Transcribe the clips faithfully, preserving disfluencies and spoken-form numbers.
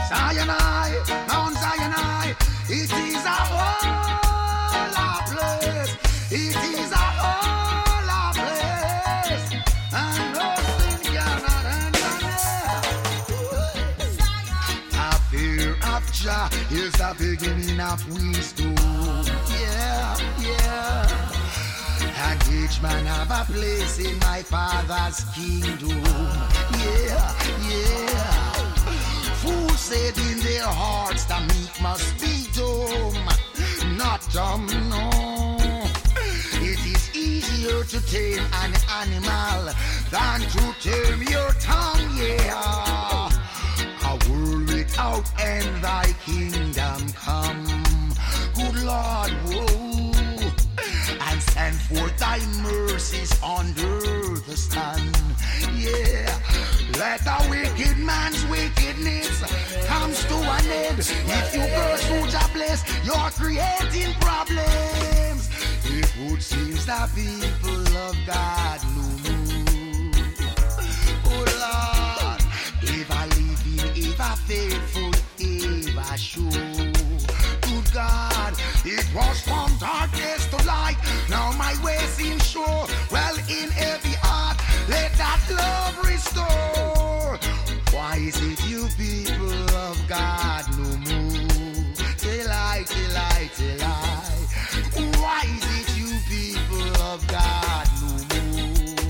Sinai, Mount Sinai, it is a holy place. It is a holy place, and nothing cannot enter there. A fear of Jah is the beginning of wisdom. Yeah, yeah. And each man have a place in my Father's kingdom. Yeah, yeah. Fools said in their hearts the meek must be dumb. Not dumb, no. It is easier to tame an animal than to tame your tongue, yeah. A world without end, thy kingdom come. Good Lord, whoa. And send forth thy mercies under the sun. Yeah, let the wicked man's wickedness comes to an end. If you pursue your bliss, you're creating problems. It would seem the people of God no more. Oh Lord, if I live in, if I faithful, if I sure. Good God, it was from darkness to light. Now my way seems sure. Well, in every heart, let that love restore. Why is it you people of God no more? Till I, till I, till I. Why is it you people of God no more?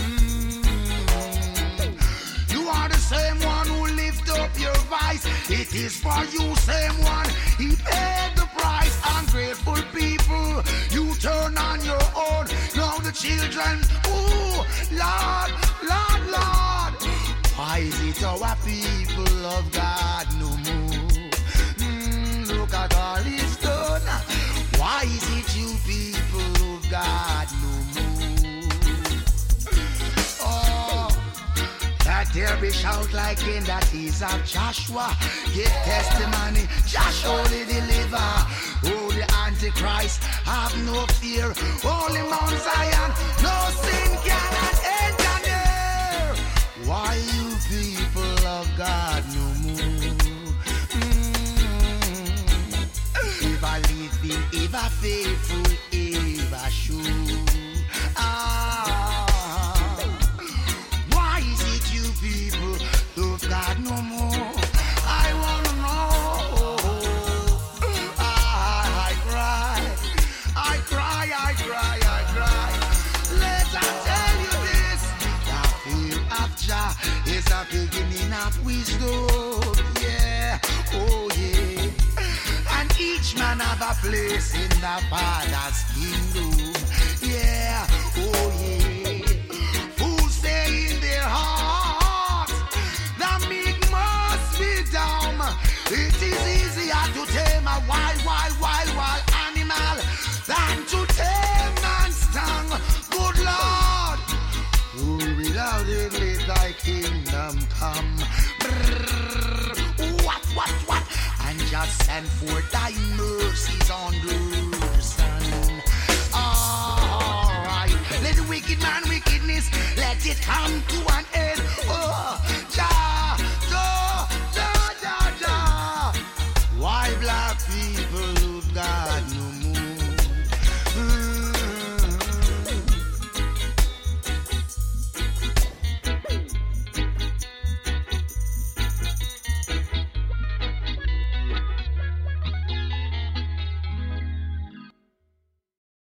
Mm. You are the same one who lift up your voice. It is for you, same one. He paid the price. Ungrateful people, you turn on your own. Now the children, ooh, Lord, Lord, Lord. Why is it our people of God no more? Mm, look at all it's done. Why is it you people of God no more? Oh, that there be shout like in the days of Joshua. Give testimony, Joshua only deliver. Oh, the Antichrist, have no fear. Holy Mount Zion, no sin cannot enter there. Why you people of God no more? Mm. If I live in, if I faithful, if I sure. Ah, why is it you people of God no more? I wanna know. Ah, I cry, I cry, I cry, I cry. Let I tell you this: the fear of Jah is the beginning of wisdom. Yeah, oh yeah. And each man have a place in the Father's kingdom. Yeah, oh yeah. Fools say in their hearts, the meek must be dumb. It is easier to tame a wild, wild, wild, wild animal than to tame man's tongue. Good Lord, who without it let thy kingdom come. Brrr, what, what, what? And just send forth thy mercies under the sun. All right, let the wicked man wickedness, let it come to an end. Oh,